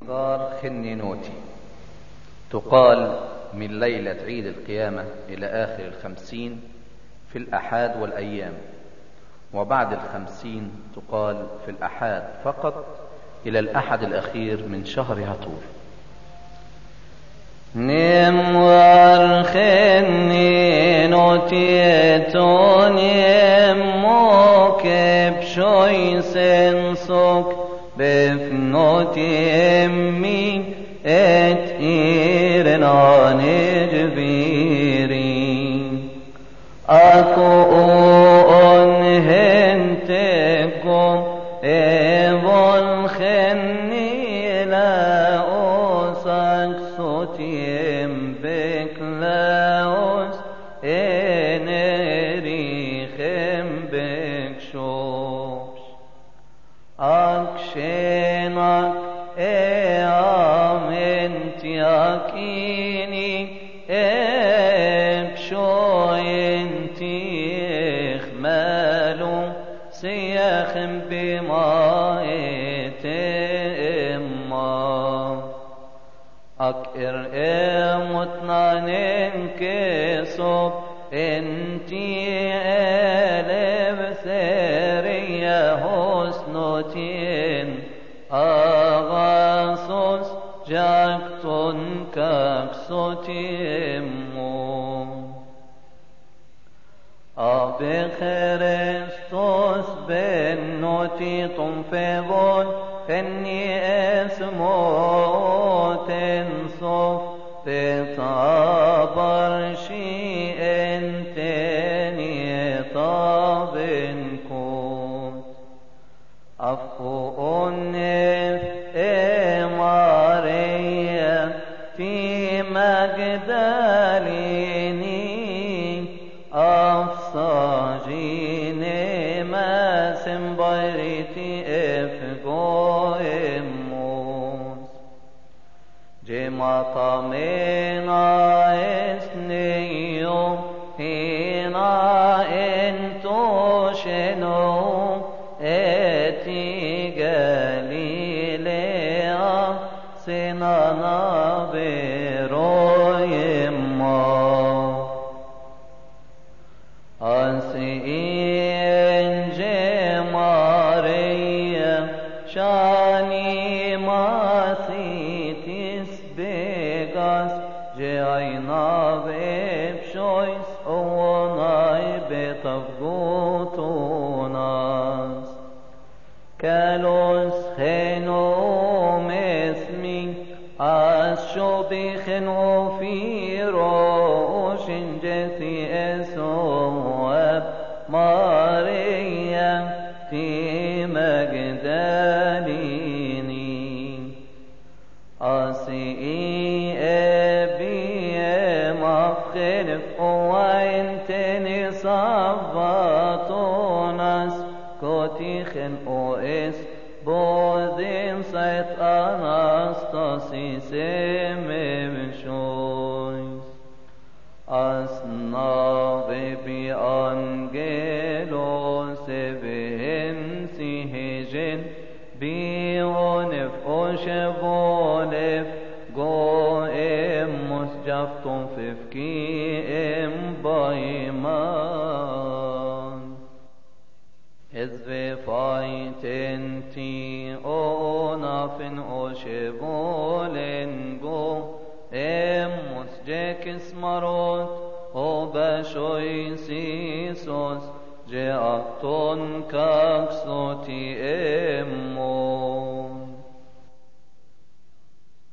غار خنينوتي تقال من ليلة عيد القيامة إلى آخر 50 في الأحاد والأيام، وبعد 50 تقال في الأحاد فقط إلى الأحد الأخير من شهر هطور. نم والخنينوتي تونيم موكب شوي سنسوك بفنوتي امي ات ايرنا نجبيري اكو انهنتكم ايضا خني لا اوسك صوتيم بكلاوس انري خم بكشوش اكشينك امنت يكيني بشوينتي اخمالو سيخم بما اتما اكر امتنانين كسب انتي الف ثريا حسنوتين اغاسوس جاكتون كاكسوتيمو ابي خريستوس بنوتي تنفذون خني اسمو تنصف بطابر شيء انتني طابنكم أفقو النف ماريا في مجداليني أفصاجيني ما سنبريتي افقو اموس جما طمينا اسنيو هنا انتو شنو اتي غاليليا سنانا برويما أنسين جماريا شاني ماسيتس بيغاس جاينا بيبشويس وناي بتفقوتوناس كالوس خنو مسمي أشو بخنو في روش جثي أسواب ماريا في مجداليني أسئي أبي مفخلف وإنتني صباتوناس كوتيخن اوس بودين سيت اناستاسي سيمشويس اسناغي بي انجلوس بهم سيهجن بيونف اوشبولف جو اموس جفتم ففكي ام بايمان إذ فايتنتي أونافن أوشبولن جو إموس جيكس مروت أوباشوي سيسوس جاءتون كاكسوتي